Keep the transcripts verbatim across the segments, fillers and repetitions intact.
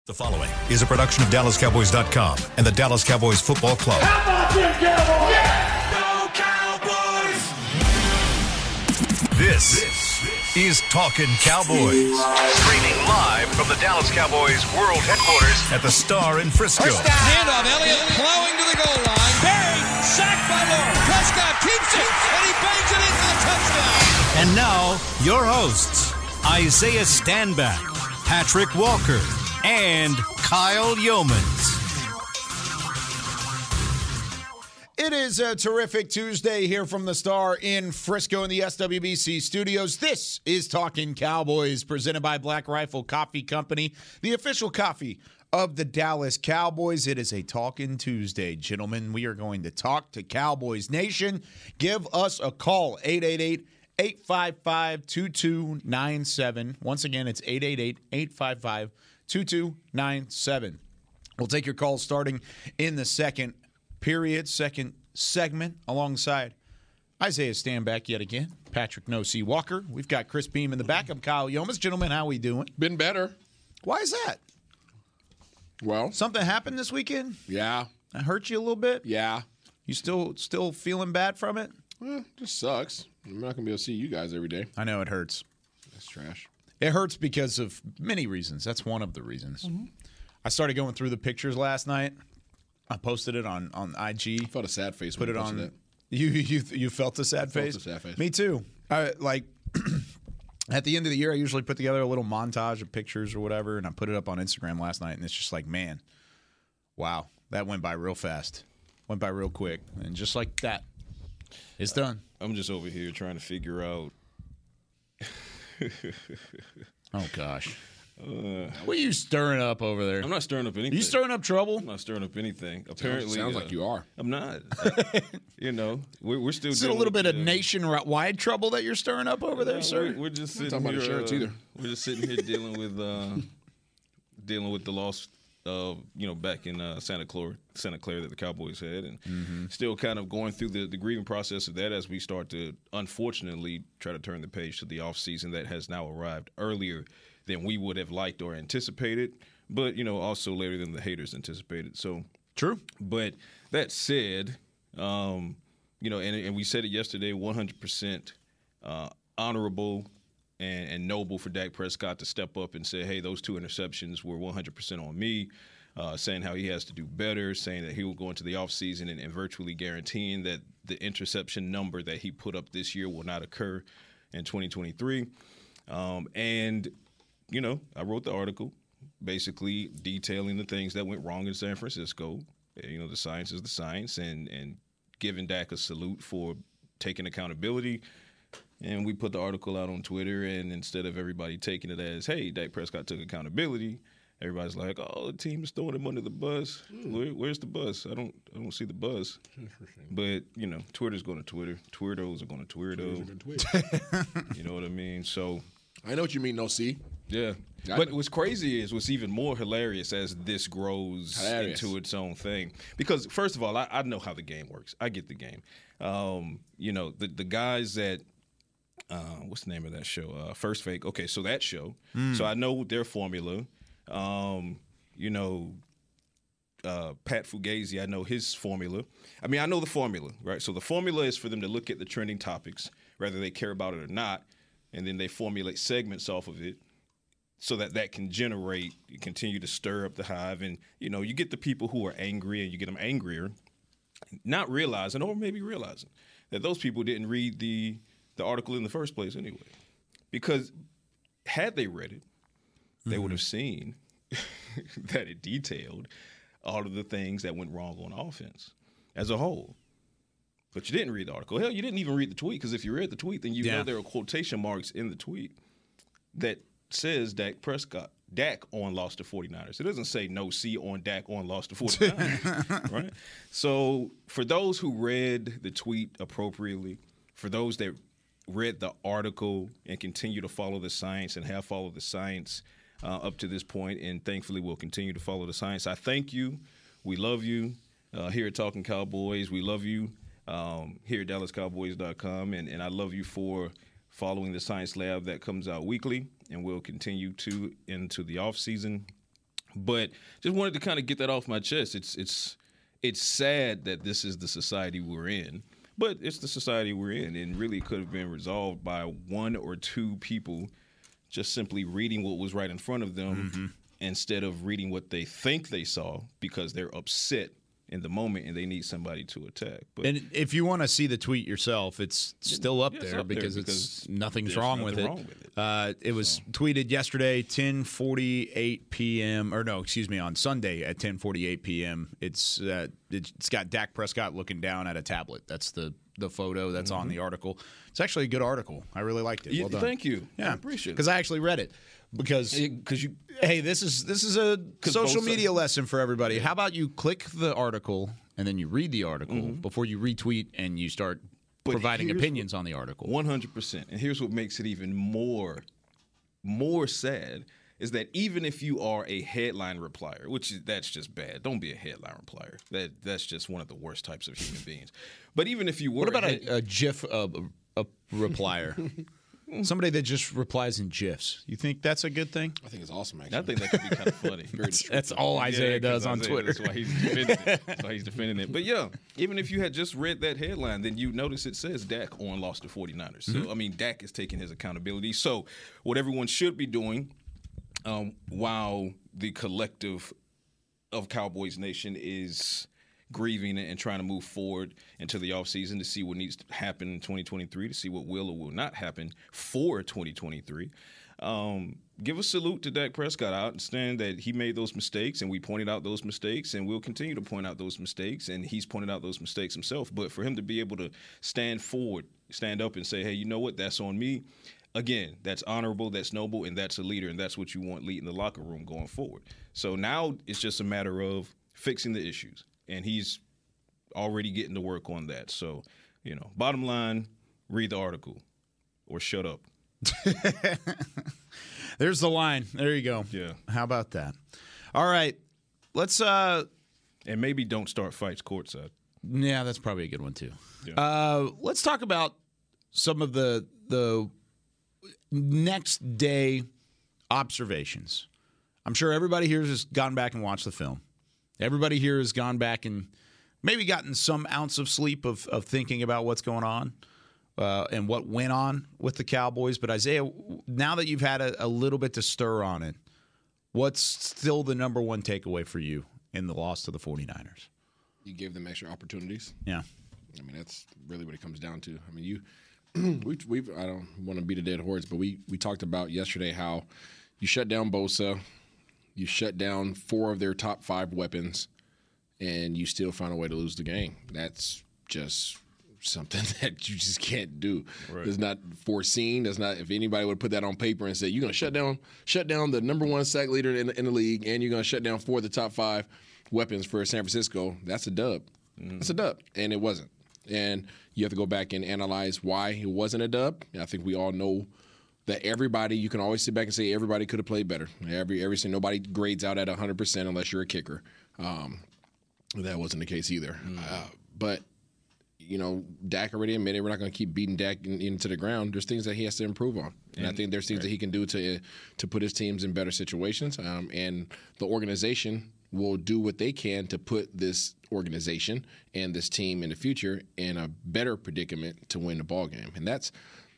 The following is a production of Dallas Cowboys dot com and the Dallas Cowboys Football Club. How about them Cowboys? Yeah! Go Cowboys! This is Talkin' Cowboys. Streaming live from the Dallas Cowboys World Headquarters at the Star in Frisco. Handoff, Elliott plowing to the goal line. Barry, sacked by Lawrence. Prescott keeps it, and he bangs it in for the touchdown. And now, your hosts, Isaiah Stanback, Patrick Walker, and Kyle Yeomans. It is a terrific Tuesday here from the Star in Frisco in the S W B C studios. This is Talking Cowboys, presented by Black Rifle Coffee Company, the official coffee of the Dallas Cowboys. It is a Talking Tuesday, gentlemen. We are going to talk to Cowboys Nation. Give us a call, eight eight eight, eight five five, two two nine seven. Once again, it's eight eight eight, eight five five, two two nine seven. We'll take your calls starting in the second period, second segment, alongside Isaiah Stanback yet again, Patrick No C. Walker. We've got Chris Beam in the back. I'm Kyle Yeomans. Gentlemen, how we doing? Been better. Why is that? Well, Something happened this weekend? yeah, That hurt you a little bit? yeah. You still still feeling bad from it? Well, just sucks. I'm not gonna be able to see you guys every day. I know it hurts. That's trash. It hurts because of many reasons. That's one of the reasons. Mm-hmm. I started going through the pictures last night. I posted it on, on I G. I felt a sad face. Put when it you posted on. It. You you you felt a sad felt face. a sad face. Me too. I, like at the end of the year, I usually put together a little montage of pictures or whatever, and I put it up on Instagram last night, and it's just like, man, wow, that went by real fast, went by real quick, and just like that, it's done. I'm just over here trying to figure out. Oh gosh. Uh, what are you stirring up over there? I'm not stirring up anything. You stirring up trouble? I'm not stirring up anything. Apparently, sounds uh, like you are. I'm not. I, you know, we're, we're still. Is it a little bit of nationwide trouble that you're stirring up over there, no, sir? We're, we're just sitting talking here. about insurance uh, either. We're just sitting here dealing with uh, dealing with the loss of you know back in uh, Santa Clara, Santa Clara that the Cowboys had, and mm-hmm. still kind of going through the, the grieving process of that as we start to unfortunately try to turn the page to the offseason that has now arrived earlier than we would have liked or anticipated, but, you know, also later than the haters anticipated. So True. But that said, um, you know, and, and we said it yesterday, one hundred percent uh, honorable and, and noble for Dak Prescott to step up and say, hey, those two interceptions were one hundred percent on me, uh, saying how he has to do better, saying that he will go into the offseason and, and virtually guaranteeing that the interception number that he put up this year will not occur in twenty twenty-three. Um, and You know, I wrote the article basically detailing the things that went wrong in San Francisco. You know, the science is the science, and, and giving Dak a salute for taking accountability. And we put the article out on Twitter, and instead of everybody taking it as, hey, Dak Prescott took accountability, everybody's like, oh, the team is throwing him under the bus. Mm. Where, where's the bus? I don't I don't see the bus. But, you know, Twitter's going to Twitter. Twirdos are going to Twirdo. You know what I mean? So I know what you mean, no C. Yeah. But what's crazy is what's even more hilarious as this grows hilarious. into its own thing. Because, first of all, I, I know how the game works. I get the game. Um, you know, the, the guys that uh, – what's the name of that show? Uh, First Fake. Okay, so that show. Mm. So I know their formula. Um, you know, uh, Pat Fugazi, I know his formula. I mean, I know the formula, right? So the formula is for them to look at the trending topics, whether they care about it or not, and then they formulate segments off of it, so that that can generate, continue to stir up the hive. And, you know, you get the people who are angry and you get them angrier, not realizing or maybe realizing that those people didn't read the, the article in the first place anyway. Because had they read it, they mm-hmm. would have seen that it detailed all of the things that went wrong on offense as a whole. But you didn't read the article. Hell, you didn't even read the tweet, because if you read the tweet, then you yeah. know there are quotation marks in the tweet that says Dak Prescott, Dak on lost to 49ers. It doesn't say no C on Dak on lost to 49ers, right? So for those who read the tweet appropriately, for those that read the article and continue to follow the science and have followed the science uh, up to this point, and thankfully will continue to follow the science, I thank you. We love you uh, here at Talking Cowboys. We love you um, here at Dallas Cowboys dot com, and, and I love you for following the Science Lab that comes out weekly, and will continue to into the offseason. But just wanted to kind of get that off my chest. It's it's it's sad that this is the society we're in, but it's the society we're in, and really could have been resolved by one or two people just simply reading what was right in front of them mm-hmm. instead of reading what they think they saw because they're upset in the moment and they need somebody to attack. But and if you want to see the tweet yourself, it's still up, yeah, there, it's up because there it's because nothing's wrong, nothing with wrong with it. Uh, it was so. tweeted yesterday, ten forty-eight p.m. or no, excuse me, on Sunday at ten forty-eight p.m. It's uh, it's got Dak Prescott looking down at a tablet. That's the the photo that's mm-hmm. on the article. It's actually a good article. I really liked it. Well done. Thank you. Yeah, I appreciate it because I actually read it. Because because you hey, this is this is a social media sides. lesson for everybody. How about you click the article and then you read the article mm-hmm. before you retweet and you start but providing opinions on the article. one hundred percent. And here's what makes it even more more sad is that even if you are a headline replier, which is, that's just bad. Don't be a headline replier. That that's just one of the worst types of human beings. But even if you were What about a, a, a GIF uh, a replier? Somebody that just replies in GIFs. You think that's a good thing? I think it's awesome, actually. I think that could be kind of funny. that's, that's all Isaiah yeah, does on Isaiah, Twitter. That's why he's defending it. That's why he's defending it. But, yeah, even if you had just read that headline, then you notice it says Dak on lost to forty-niners. Mm-hmm. So, I mean, Dak is taking his accountability. So what everyone should be doing um, while the collective of Cowboys Nation is grieving and trying to move forward into the offseason to see what needs to happen in twenty twenty-three, to see what will or will not happen for twenty twenty-three. Um, give a salute to Dak Prescott. I understand that he made those mistakes, and we pointed out those mistakes, and we'll continue to point out those mistakes, and he's pointed out those mistakes himself. But for him to be able to stand forward, stand up and say, hey, you know what, that's on me. Again, that's honorable, that's noble, and that's a leader, and that's what you want leading the locker room going forward. So now it's just a matter of fixing the issues. And he's already getting to work on that. So, you know, bottom line, read the article or shut up. There's the line. There you go. Yeah. How about that? All right. Let's uh and maybe don't start fights courtside. Yeah, that's probably a good one too. Yeah. Uh let's talk about some of the the next day observations. I'm sure everybody here has gone back and watched the film. Everybody here has gone back and maybe gotten some ounce of sleep of, of thinking about what's going on uh, and what went on with the Cowboys. But, Isaiah, now that you've had a, a little bit to stir on it, what's still the number one takeaway for you in the loss to the forty-niners? You gave them extra opportunities. Yeah. I mean, that's really what it comes down to. I mean, you we we've I don't want to beat a dead horse, but we, we talked about yesterday how you shut down Bosa. You shut down four of their top five weapons, and you still find a way to lose the game. That's just something that you just can't do. Right. It's not foreseen. That's not. If anybody would put that on paper and say you're going to shut down, shut down the number one sack leader in the, in the league, and you're going to shut down four of the top five weapons for San Francisco, that's a dub. Mm. That's a dub, and it wasn't. And you have to go back and analyze why it wasn't a dub. And I think we all know that everybody, you can always sit back and say everybody could have played better. Every every nobody grades out at one hundred percent unless you're a kicker. Um, that wasn't the case either. Mm. Uh, but, you know, Dak already admitted we're not going to keep beating Dak in, into the ground. There's things that he has to improve on. And, and I think there's things right. that he can do to to put his teams in better situations. Um, and the organization will do what they can to put this organization and this team in the future in a better predicament to win the ball game. And that's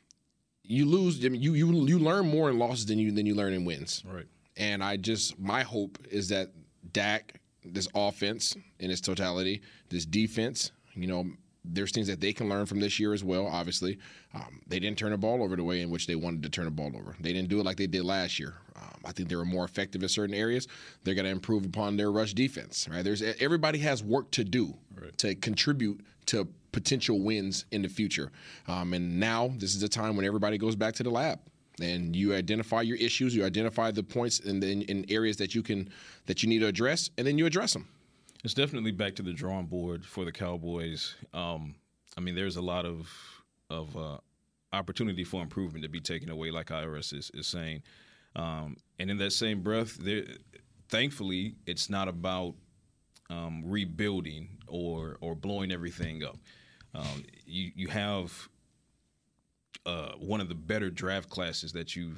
You lose. I mean, you you you learn more in losses than you than you learn in wins. Right. And I just my hope is that Dak, this offense in its totality, this defense, you know, there's things that they can learn from this year as well. Obviously, um, they didn't turn the ball over the way in which they wanted to turn the ball over. They didn't do it like they did last year. Um, I think they were more effective in certain areas. They're going to improve upon their rush defense. Right. There's everybody has work to do right. to contribute to potential wins in the future. Um, and now this is the time when everybody goes back to the lab and you identify your issues, you identify the points in, in, in areas that you can that you need to address, and then you address them. It's definitely back to the drawing board for the Cowboys. Um, I mean, there's a lot of of uh, opportunity for improvement to be taken away, like I R S is, is saying. Um, and in that same breath, there, thankfully, it's not about um, rebuilding or or blowing everything up. Um, you you have uh, one of the better draft classes that you've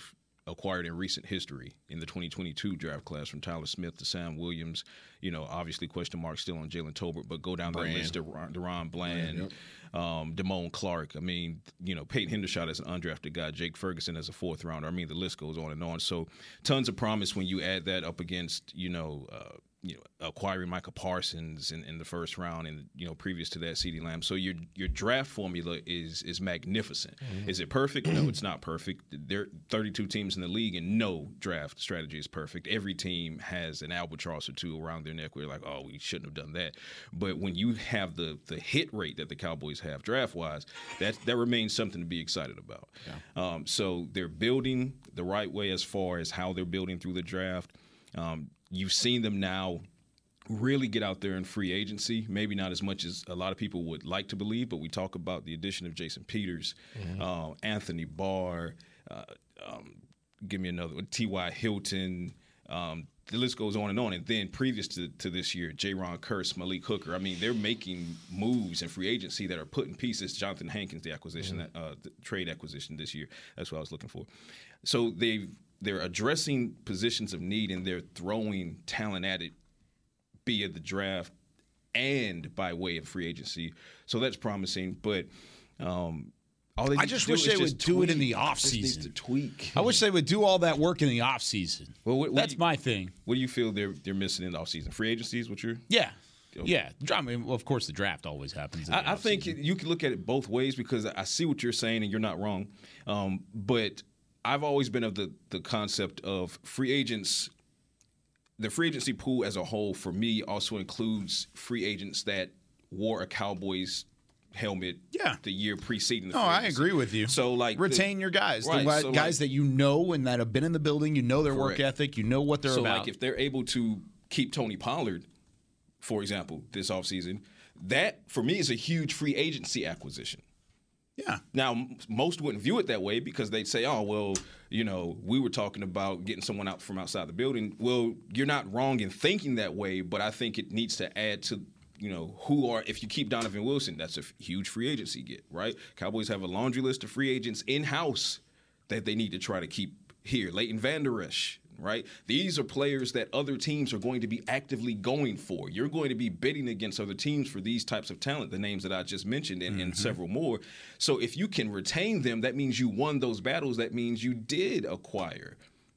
acquired in recent history in the twenty twenty-two draft class, from Tyler Smith to Sam Williams. You know, obviously question mark still on Jalen Tolbert, but go down that list to Deron Bland, Yep. um, Damone Clark. I mean, you know, Peyton Hendershot as an undrafted guy, Jake Ferguson as a fourth rounder. I mean, the list goes on and on. So tons of promise when you add that up against, you know, uh, you know, acquiring Micah Parsons in, in the first round, and you know, previous to that, CeeDee Lamb. So your your draft formula is is magnificent. Mm-hmm. Is it perfect? No, it's not perfect. There are thirty-two teams in the league, and no draft strategy is perfect. Every team has an albatross or two around their neck where you're like, oh, we shouldn't have done that. But when you have the the hit rate that the Cowboys have draft wise, that that remains something to be excited about. Yeah. Um, so they're building the right way as far as how they're building through the draft. Um, You've seen them now really get out there in free agency, maybe not as much as a lot of people would like to believe, but we talk about the addition of Jason Peters, mm-hmm. uh, Anthony Barr, uh, um, give me another one, T Y. Hilton. Um, the list goes on and on. And then previous to, to this year, J-Ron Curse, Malik Hooker. I mean, they're making moves in free agency that are putting pieces. Jonathan Hankins, the acquisition, mm-hmm. that, uh, the trade acquisition this year. That's what I was looking for. So they've They're addressing positions of need, and they're throwing talent at it via the draft and by way of free agency. So that's promising. But um, all they I just wish they would do it in the offseason. To tweak. I wish they would do all that work in the offseason. Well, what, what that's you, my thing. What do you feel they're they're missing in the offseason? Free agency is what you're. Yeah. Okay. Yeah, I mean, well, of course, the draft always happens. In I, I think you can look at it both ways, because I see what you're saying, and you're not wrong. Um, but I've always been of the, the concept of free agents. The free agency pool as a whole, for me, also includes free agents that wore a Cowboys helmet yeah. the year preceding the No, free I agency. agree with you. So, like, retain the, your guys, right, the so guys like, that you know and that have been in the building. You know their correct. work ethic. You know what they're so about. So, like, if they're able to keep Tony Pollard, for example, this offseason, that, for me, is a huge free agency acquisition. Yeah. Now, most wouldn't view it that way, because they'd say, oh, well, you know, we were talking about getting someone out from outside the building. Well, you're not wrong in thinking that way, but I think it needs to add to, you know, who are, if you keep Donovan Wilson, that's a huge free agency get, right? Cowboys have a laundry list of free agents in-house that they need to try to keep here. Leighton Vander Esch. Right? These are players that other teams are going to be actively going for. You're going to be bidding against other teams for these types of talent, the names that I just mentioned, and, mm-hmm. and several more. So if you can retain them, that means you won those battles. That means you did acquire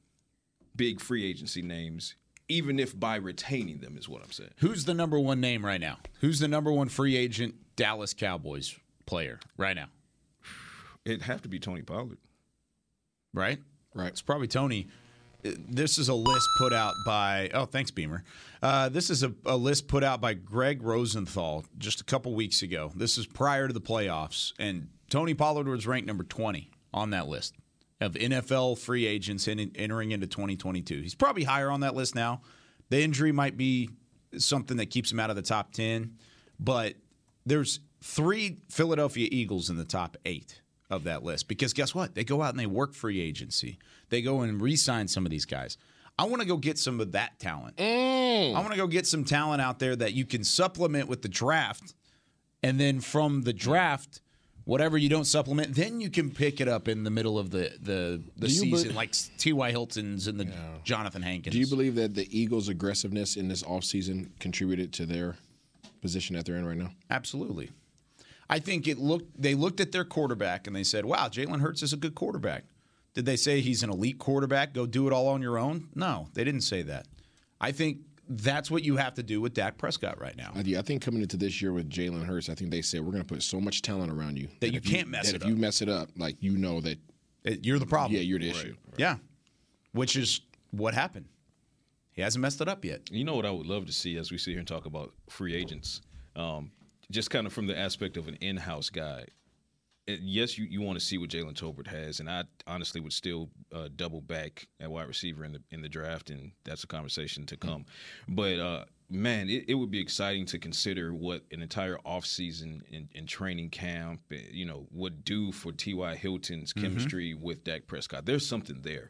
big free agency names, even if by retaining them, is what I'm saying. Who's the number one name right now? Who's the number one free agent Dallas Cowboys player right now? It'd have to be Tony Pollard. Right? Right. It's probably Tony. This is a list put out by, oh, thanks, Beamer. Uh, this is a, a list put out by Greg Rosenthal just a couple weeks ago. This is prior to the playoffs, and Tony Pollard was ranked number twenty on that list of N F L free agents in, entering into twenty twenty-two. He's probably higher on that list now. The injury might be something that keeps him out of the top ten, but there's three Philadelphia Eagles in the top eight of that list, because guess what? They go out and they work free agency. They go and re-sign some of these guys. I want to go get some of that talent. Mm. I want to go get some talent out there that you can supplement with the draft, and then from the draft, whatever you don't supplement, then you can pick it up in the middle of the the, the season, be- like T Y. Hilton's and the yeah. Jonathan Hankins. Do you believe that the Eagles' aggressiveness in this offseason contributed to their position that they're in right now? Absolutely. I think it looked. They looked at their quarterback and they said, "Wow, Jalen Hurts is a good quarterback." Did they say he's an elite quarterback? Go do it all on your own? No, they didn't say that. I think that's what you have to do with Dak Prescott right now. Uh, yeah, I think coming into this year with Jalen Hurts, I think they said we're going to put so much talent around you that, that you can't you, mess that it if up. you mess it up, like you know that it, you're the problem. Yeah, you're the right, issue. Right. Yeah, which is what happened. He hasn't messed it up yet. You know what I would love to see as we sit here and talk about free agents, um, just kind of from the aspect of an in-house guy. It, yes, you, you want to see what Jalen Tolbert has, and I honestly would still uh, double back at wide receiver in the in the draft, and that's a conversation to come. Mm-hmm. But, uh, man, it, it would be exciting to consider what an entire offseason in, in training camp, you know, would do for T Y. Hilton's chemistry mm-hmm. with Dak Prescott. There's something there.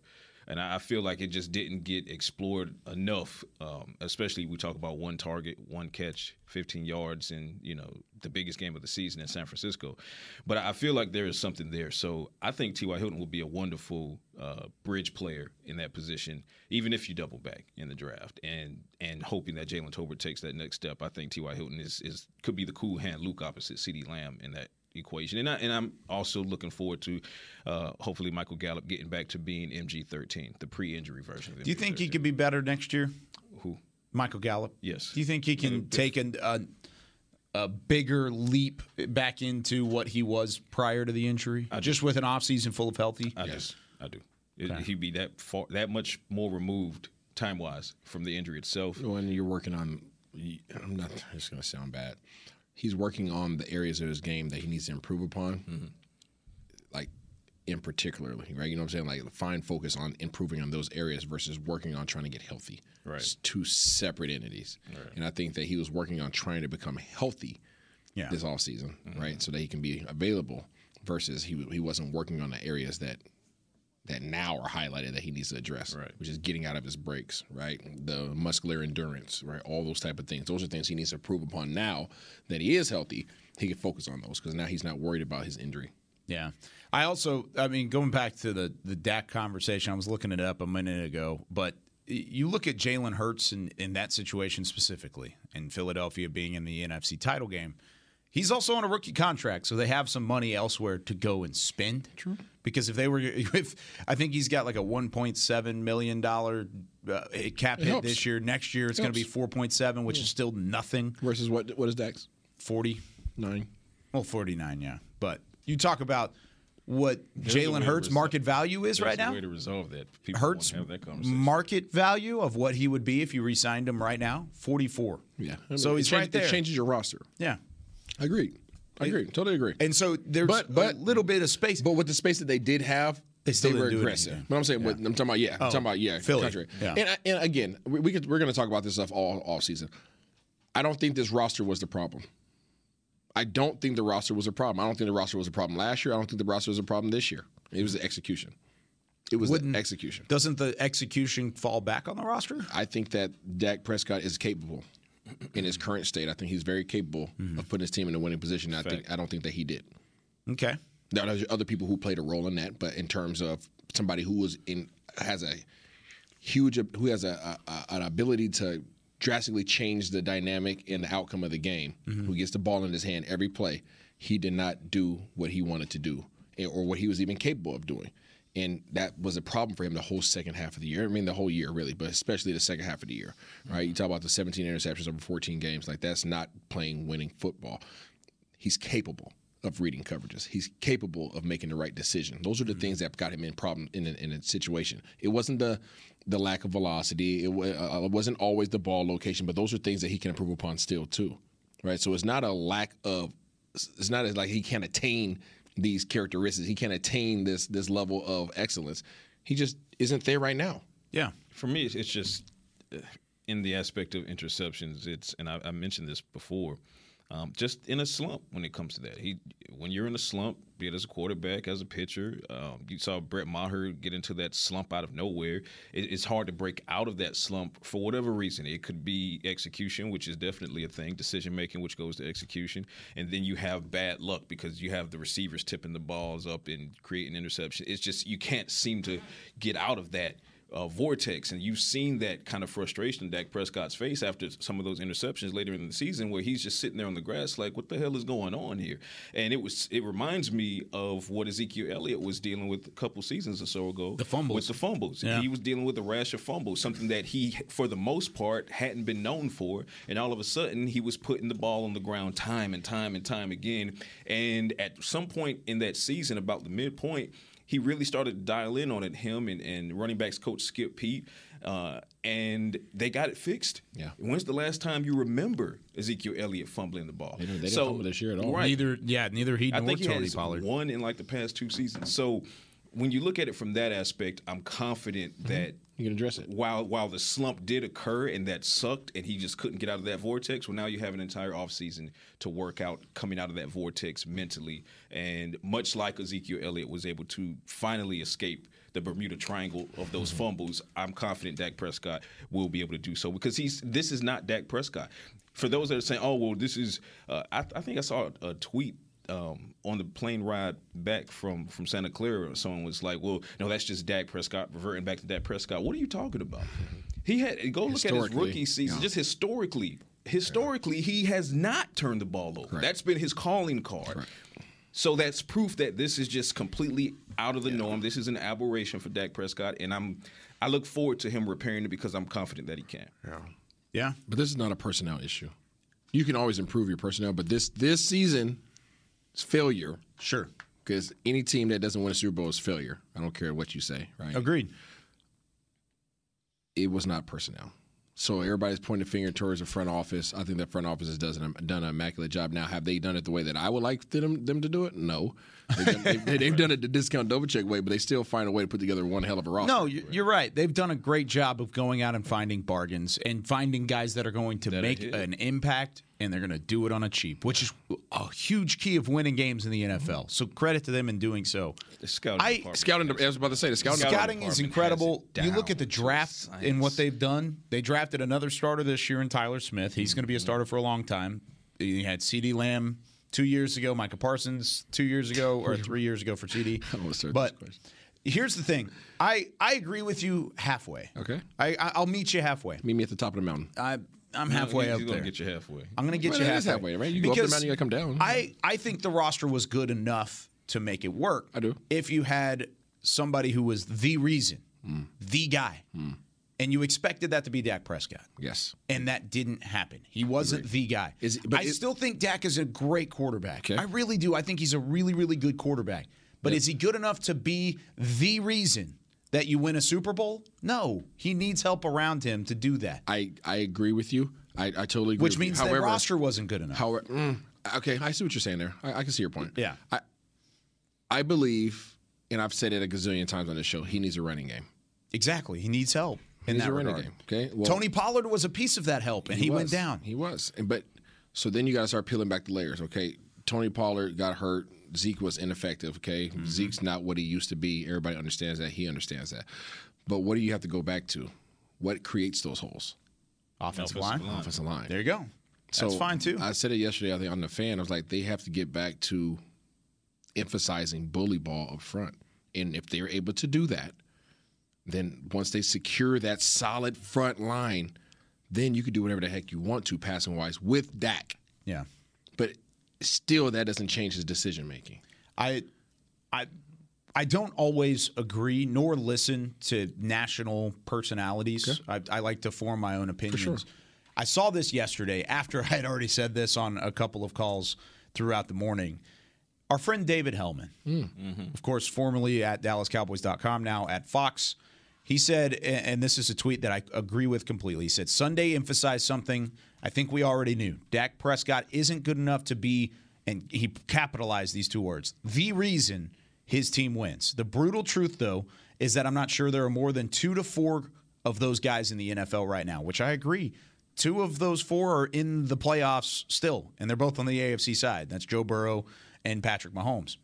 And I feel like it just didn't get explored enough, um, especially we talk about one target, one catch, fifteen yards in, you know, the biggest game of the season in San Francisco. But I feel like there is something there. So I think T Y. Hilton will be a wonderful uh, bridge player in that position, even if you double back in the draft. And and hoping that Jalen Tolbert takes that next step, I think T Y. Hilton is, is could be the cool hand Luke opposite CeeDee Lamb in that equation. And, I, and I'm also looking forward to uh, hopefully Michael Gallup getting back to being M G thirteen, the pre-injury version of M G thirteen. Do you think he could be better next year? Who? Michael Gallup? Yes. Do you think he can take a, a, a bigger leap back into what he was prior to the injury? I Just do. with an offseason full of healthy? I Yes. do. I do. It, Okay. He'd be that far, that much more removed time-wise from the injury itself. When you're working on, I'm not, it's going to sound bad. He's working on the areas of his game that he needs to improve upon, mm-hmm. like in particularly, right? You know what I'm saying? Like find focus on improving on those areas versus working on trying to get healthy. Right. It's two separate entities. Right. And I think that he was working on trying to become healthy Yeah. this offseason, mm-hmm. right? So that he can be available versus he he wasn't working on the areas that that now are highlighted that he needs to address, Right. which is getting out of his breaks, right? The muscular endurance, right? All those type of things. Those are things he needs to improve upon now that he is healthy. He can focus on those because now he's not worried about his injury. Yeah. I also, I mean, going back to the, the Dak conversation, I was looking it up a minute ago, but you look at Jalen Hurts in, in that situation specifically, and Philadelphia being in the N F C title game. He's also on a rookie contract, so they have some money elsewhere to go and spend. True. Because if they were, if I think he's got like a one point seven million dollars uh, cap It hit helps. this year. Next year it's going to be four point seven, which Yeah. is still nothing. Versus what? What is Dax? forty. Nine. Well, forty-nine, yeah. But you talk about what There's a way Jalen to Hurts' resolve- market value is There's right a now. way to resolve that. People Hurts' won't have that conversation. market value of what he would be if you re-signed him right now, forty-four. Yeah. I mean, So it he's change- right there. It changes your roster. Yeah. Agreed. I agree. Totally agree. And so there's But- but- a little bit of space. But with the space that they did have, They still were didn't do aggressive. anything. But I'm saying, what, I'm talking about, yeah, I'm Oh, talking about, yeah, Philly. country. Yeah. And, I- and again, we, we could, we're going to talk about this stuff all off season. I don't think this roster was the problem. I don't think the roster was a problem. I don't think the roster was a problem last year. I don't think the roster was a problem this year. It was the execution. It was Wouldn't- the execution. Doesn't the execution fall back on the roster? I think that Dak Prescott is capable in his current state. I think he's very capable Mm-hmm. of putting his team in a winning position. I think I don't think that he did. Okay. Now, there's other people who played a role in that, but in terms of somebody who was in has a huge who has a, a an ability to drastically change the dynamic and the outcome of the game, Mm-hmm. who gets the ball in his hand every play, he did not do what he wanted to do or what he was even capable of doing. And that was a problem for him the whole second half of the year. I mean, the whole year, really, but especially the second half of the year, right? You talk about the seventeen interceptions over fourteen games. Like, that's not playing winning football. He's capable of reading coverages. He's capable of making the right decision. Those are the things that got him in problem in a, in a situation. It wasn't the the lack of velocity. It, wa- uh, it wasn't always the ball location, but those are things that he can improve upon still, too, right? So it's not a lack of – it's not as like he can't attain – these characteristics. He can't attain this this level of excellence. He just isn't there right now. Yeah. For me, it's it's just uh, in the aspect of interceptions. It's and I, I mentioned this before. Um, just in a slump when it comes to that. He, when you're in a slump, be it as a quarterback, as a pitcher, um, you saw Brett Maher get into that slump out of nowhere. It, it's hard to break out of that slump for whatever reason. It could be execution, which is definitely a thing, decision making, which goes to execution, and then you have bad luck because you have the receivers tipping the balls up and creating interception. It's just you can't seem to get out of that Uh, vortex, and you've seen that kind of frustration in Dak Prescott's face after some of those interceptions later in the season, where he's just sitting there on the grass like, what the hell is going on here? And it was it reminds me of what Ezekiel Elliott was dealing with a couple seasons or so ago. The fumbles. With the fumbles. Yeah. He was dealing with a rash of fumbles, something that he, for the most part, hadn't been known for. And all of a sudden, he was putting the ball on the ground time and time and time again. And at some point in that season, about the midpoint, he really started to dial in on it, him and, and running backs coach Skip Pete, uh, and they got it fixed. Yeah. When's the last time you remember Ezekiel Elliott fumbling the ball? They didn't, they didn't so, fumble this year at all. Right. Neither, yeah, neither he I nor think he Tony has Pollard. one in like the past two seasons. So when you look at it from that aspect, I'm confident that You can address it. while while the slump did occur and that sucked and he just couldn't get out of that vortex, well, now you have an entire offseason to work out coming out of that vortex mentally. And much like Ezekiel Elliott was able to finally escape the Bermuda Triangle of those fumbles, I'm confident Dak Prescott will be able to do so because he's this is not Dak Prescott. For those that are saying, oh, well, this is uh, – I, I think I saw a, a tweet um, on the plane ride back from, from Santa Clara. Someone was like, well, no, that's just Dak Prescott reverting back to Dak Prescott. What are you talking about? He had – go look at his rookie season. Yeah. Just historically, historically, he has not turned the ball over. Correct. That's been his calling card. Correct. So that's proof that this is just completely out of the yeah. norm. This is an aberration for Dak Prescott, and I'm I look forward to him repairing it because I'm confident that he can. Yeah, yeah. But this is not a personnel issue. You can always improve your personnel, but this this season is failure. Sure. Because any team that doesn't win a Super Bowl is failure. I don't care what you say, right? Agreed. It was not personnel. So everybody's pointing the finger towards the front office. I think the front office has done, done an immaculate job. Now, have they done it the way that I would like them, them to do it? No. They've done, they've, they've done it the discount double check way, but they still find a way to put together one hell of a roster. No, you're right. They've done a great job of going out and finding bargains and finding guys that are going to that make an impact, and they're going to do it on a cheap, which is a huge key of winning games in the N F L. So credit to them in doing so. The scouting I, department. Scouting, I was about to say, the scouting, scouting is incredible. You look at the draft and what they've done. They drafted another starter this year in Tyler Smith. He's going to be a starter for a long time. You had CeeDee Lamb two years ago, Micah Parsons two years ago, or three years ago for C D. I don't want to start but this question. Here's the thing. I, I agree with you halfway. Okay. I, I, I'll meet you halfway. Meet me at the top of the mountain. I, I'm halfway no, up he's there. Going to get you halfway. I'm going to get well, you halfway. halfway. Right? You because go up the mountain, you got to come down. I, I think the roster was good enough to make it work. I do. If you had somebody who was the reason, mm. the guy, mm. and you expected that to be Dak Prescott. Yes. And that didn't happen. He wasn't the guy. Is, but I it, still think Dak is a great quarterback. Okay. I really do. I think he's a really, really good quarterback. But yep. is he good enough to be the reason that you win a Super Bowl? No. He needs help around him to do that. I, I agree with you. I, I totally agree Which with means you. the However, roster wasn't good enough. However, mm, okay, I see what you're saying there. I, I can see your point. Yeah. I, I believe, and I've said it a gazillion times on this show, he needs a running game. Exactly. He needs help in that a running regard. game. Okay. Well, Tony Pollard was a piece of that help, and he, he went down. He was. But so then you got to start peeling back the layers. Okay. Tony Pollard got hurt. Zeke was ineffective. Okay. Mm-hmm. Zeke's not what he used to be. Everybody understands that. He understands that. But what do you have to go back to? What creates those holes? Offensive, Offensive line. line. Offensive line. There you go. So That's fine too. I said it yesterday. I think on the fan, I was like, they have to get back to emphasizing bully ball up front, and if they're able to do that, then once they secure that solid front line, then you can do whatever the heck you want to passing wise with Dak. Yeah, but still, that doesn't change his decision making. I, I. I don't always agree nor listen to national personalities. Okay. I, I like to form my own opinions. For sure. I saw this yesterday after I had already said this on a couple of calls throughout the morning. Our friend David Hellman, mm. mm-hmm. of course, formerly at Dallas Cowboys dot com, now at Fox, he said, and this is a tweet that I agree with completely, he said, Sunday emphasized something I think we already knew. Dak Prescott isn't good enough to be, and he capitalized these two words, the reason his team wins. The brutal truth, though, is that I'm not sure there are more than two to four of those guys in the N F L right now, which I agree. Two of those four are in the playoffs still, and they're both on the A F C side. That's Joe Burrow and Patrick Mahomes.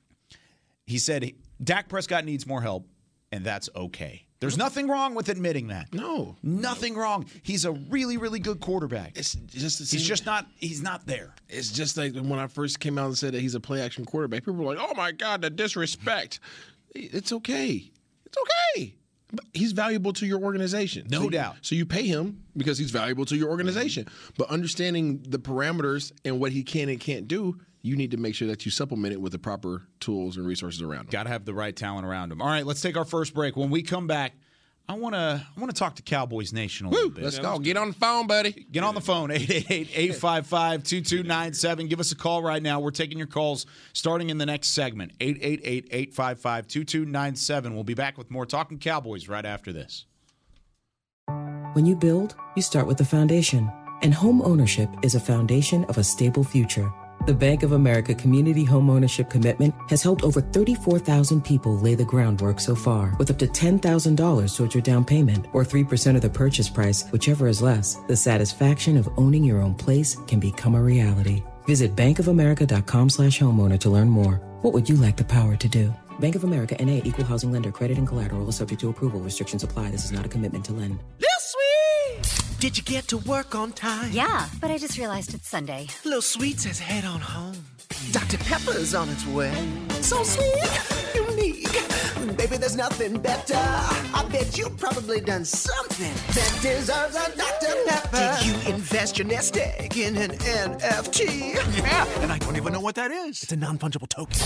He said Dak Prescott needs more help, and that's okay. There's nothing wrong with admitting that. No. Nothing wrong. He's a really, really good quarterback. It's just the same. He's just not he's not there. It's just like when I first came out and said that he's a play action quarterback, people were like, "Oh my God, the disrespect." It's okay. It's okay. He's valuable to your organization. No so doubt. You, so you pay him because he's valuable to your organization. But understanding the parameters and what he can and can't do, you need to make sure that you supplement it with the proper tools and resources around him. Got to have the right talent around him. All right, let's take our first break. When we come back, I want to I want to talk to Cowboys Nation a Woo, little bit. Let's go. Get on the phone, buddy. Get on the phone, eight eight eight, eight five five, two two nine seven. Give us a call right now. We're taking your calls starting in the next segment, eight eight eight, eight five five, two two nine seven. We'll be back with more Talking Cowboys right after this. When you build, you start with the foundation. And home ownership is a foundation of a stable future. The Bank of America Community Homeownership Commitment has helped over thirty-four thousand people lay the groundwork so far, with up to ten thousand dollars towards your down payment or three percent of the purchase price, whichever is less. The satisfaction of owning your own place can become a reality. Visit bankofamerica.com slash homeowner to learn more. What would you like the power to do? Bank of America N A Equal Housing Lender. Credit and collateral is subject to approval. Restrictions apply. This is not a commitment to lend. Little Sweet! Did you get to work on time? Yeah, but I just realized it's Sunday. Little Sweet says head on home. Doctor Pepper's on its way. So sweet, unique. Baby, there's nothing better. I bet you've probably done something that deserves a Doctor Pepper. Did you invest your nest egg in an N F T? Yeah, and I don't even know what that is. It's a non-fungible token.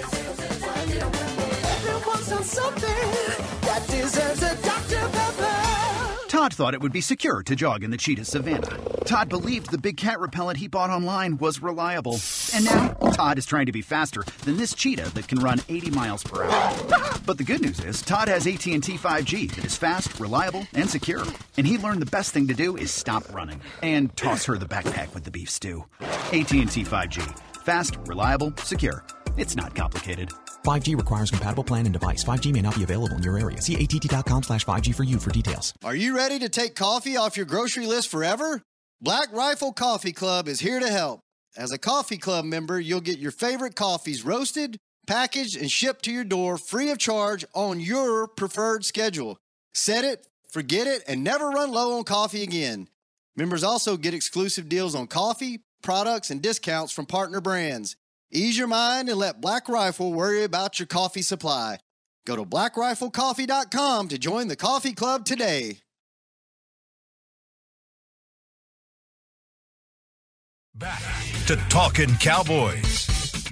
Everyone's done something that deserves a Doctor Pepper. Todd thought it would be secure to jog in the cheetah savanna. Todd believed the big cat repellent he bought online was reliable. And now, Todd is trying to be faster than this cheetah that can run eighty miles per hour. But the good news is, Todd has A T and T five G that is fast, reliable, and secure. And he learned the best thing to do is stop running and toss her the backpack with the beef stew. A T and T five G. Fast, reliable, secure. It's not complicated. five G requires compatible plan and device. five G may not be available in your area. See A T T dot com slash five G for you for details. Are you ready to take coffee off your grocery list forever? Black Rifle Coffee Club is here to help. As a coffee club member, you'll get your favorite coffees roasted, packaged, and shipped to your door free of charge on your preferred schedule. Set it, forget it, and never run low on coffee again. Members also get exclusive deals on coffee, products, and discounts from partner brands. Ease your mind and let Black Rifle worry about your coffee supply. Go to black rifle coffee dot com to join the coffee club today. Back to Talking Cowboys.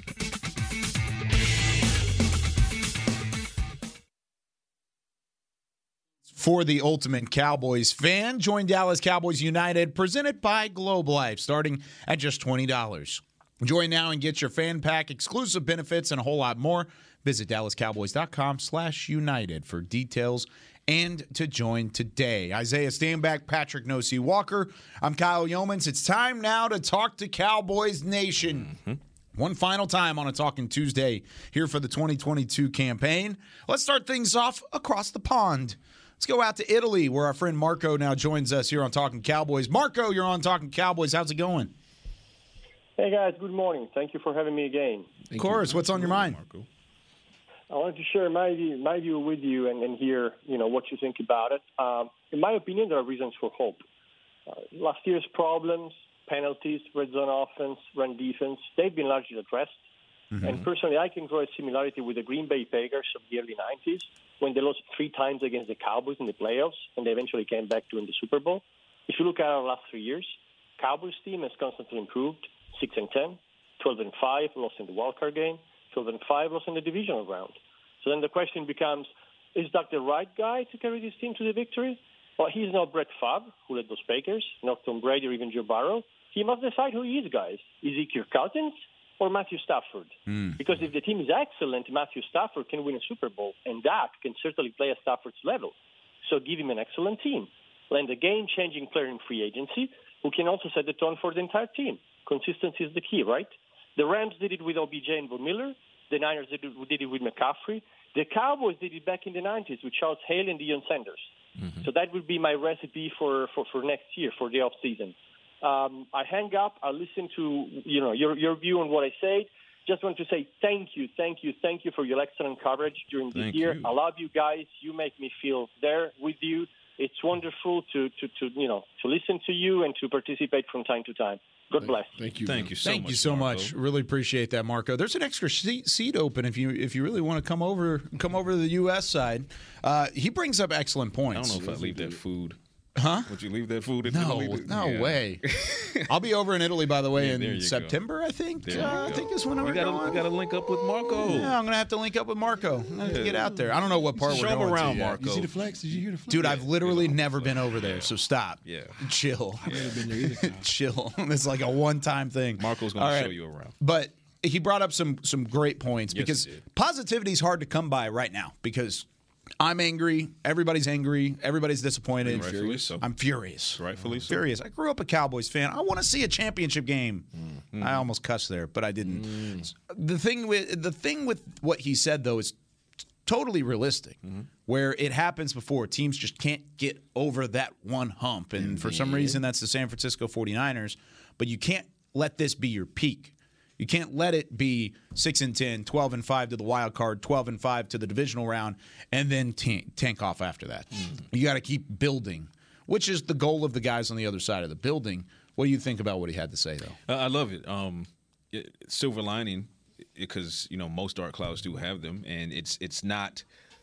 For the ultimate Cowboys fan, join Dallas Cowboys United, presented by Globe Life, starting at just twenty dollars. Join now and get your fan pack, exclusive benefits, and a whole lot more. Visit dallas cowboys dot com slash united for details and to join today. Isaiah Stanback, Patrick Nosey Walker. I'm Kyle Yeomans. It's time now to talk to Cowboys Nation. Mm-hmm. One final time on a Talking Tuesday here for the twenty twenty-two campaign. Let's start things off across the pond. Let's go out to Italy, where our friend Marco now joins us here on Talking Cowboys. Marco, you're on Talking Cowboys. How's it going? Hey, guys. Good morning. Thank you for having me again. Of course. What's on your mind? Marco? I wanted to share my view, my view with you and, and hear, you know, what you think about it. Um, in my opinion, there are reasons for hope. Uh, last year's problems, penalties, red zone offense, run defense, they've been largely addressed. Mm-hmm. And personally, I can draw a similarity with the Green Bay Packers of the early nineties when they lost three times against the Cowboys in the playoffs and they eventually came back to win the Super Bowl. If you look at our last three years, Cowboys team has constantly improved. six and ten, twelve and five, lost in the wildcard game, twelve and five, lost in the divisional round. So then the question becomes, is Doug the right guy to carry this team to the victory? Well, he's not Brett Favre, who led those Packers, not Tom Brady or even Joe Burrow. He must decide who he is, guys. Is he Kirk Cousins or Matthew Stafford? Mm. Because if the team is excellent, Matthew Stafford can win a Super Bowl, and Dak can certainly play at Stafford's level. So give him an excellent team. Land a game-changing player in free agency who can also set the tone for the entire team. Consistency is the key, right? The Rams did it with O B J and Von Miller. The Niners did it, did it with McCaffrey. The Cowboys did it back in the nineties with Charles Haley and Deion Sanders. Mm-hmm. So that would be my recipe for, for, for next year, for the offseason. Um, I hang up. I listen to you know your your view on what I said. Just want to say thank you, thank you, thank you for your excellent coverage during this Thank year. you. I love you guys. You make me feel there with you. It's wonderful to, to, to you know to listen to you and to participate from time to time. God bless. Thank you. Thank you so Thank much. you so Marco. much. Really appreciate that, Marco. There's an extra seat, seat open if you if you really want to come over come over to the U S side. Uh, he brings up excellent I points. don't know if I leave that food. Huh? Would you leave that food in No, Italy? no Yeah. way. I'll be over in Italy, by the way, Yeah, there in you go. September. I think. There you Uh, I go. think is when We we're gotta, going. we gotta link up with Marco. Yeah, I'm gonna have to link up with Marco. I'm gonna have to Yeah. get out there. I don't know what part Show we're him going around, to yet. Marco. You see the flex? Did you hear the flex? Dude, I've literally never been over there, so stop. Yeah. Chill. I haven't been there either time. Chill. It's like a one-time thing. Marco's gonna All right. show you around. But he brought up some some great points Yes, because he did. positivity is hard to come by right now because I'm angry. Everybody's angry. Everybody's disappointed. And rightfully so. I'm furious. Rightfully so. Furious. I grew up a Cowboys fan. I want to see a championship game. Mm. I almost cussed there, but I didn't. Mm. The thing with the thing with what he said though is totally realistic. Mm-hmm. Where it happens before, teams just can't get over that one hump. And for some reason, that's the San Francisco forty-niners. But you can't let this be your peak. You can't let it be six and ten, twelve and five to the wild card, twelve and five to the divisional round, and then tank, tank off after that. Mm. You got to keep building, which is the goal of the guys on the other side of the building. What do you think about what he had to say, though? Uh, I love it. Um, it silver lining, because you know most dark clouds do have them, and it's it's not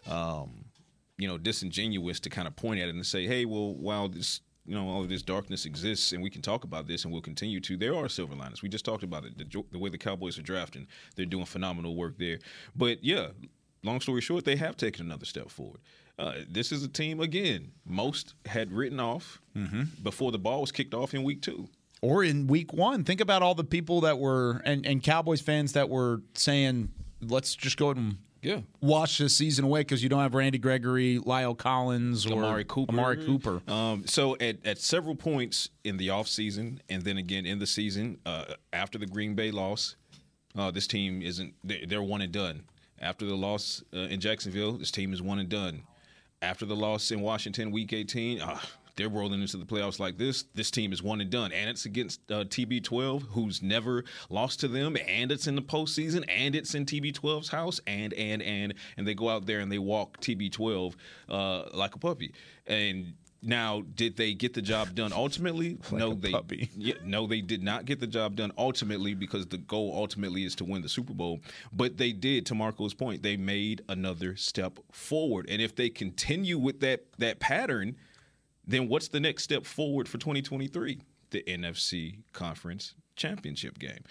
um, you know disingenuous to kind of point at it and say, hey, well, while this. You know, all of this darkness exists, and we can talk about this, and we'll continue to. There are silver linings. We just talked about it. The, the way the Cowboys are drafting, they're doing phenomenal work there. But, yeah, long story short, they have taken another step forward. Uh, this is a team, again, most had written off mm-hmm. before the ball was kicked off in week two. Or in week one. Think about all the people that were, and, and Cowboys fans that were saying, let's just go and Yeah, wash this season away because you don't have Randy Gregory, Lyle Collins, or Amari Cooper. Amari Cooper. Um, so at, at several points in the offseason and then again in the season, uh, after the Green Bay loss, uh, this team isn't – they're one and done. After the loss uh, in Jacksonville, this team is one and done. After the loss in Washington, Week eighteen, uh, they're rolling into the playoffs like this. This team is one and done. And it's against uh, T B twelve, who's never lost to them. And it's in the postseason. And it's in T B twelve's house. And, and, and. And they go out there and they walk T B twelve uh, like a puppy. And now, did they get the job done ultimately? Like no, a they puppy. Yeah, no, they did not get the job done ultimately because the goal ultimately is to win the Super Bowl. But they did, to Marco's point, they made another step forward. And if they continue with that that pattern – then what's the next step forward for twenty twenty-three? The N F C Conference Championship game.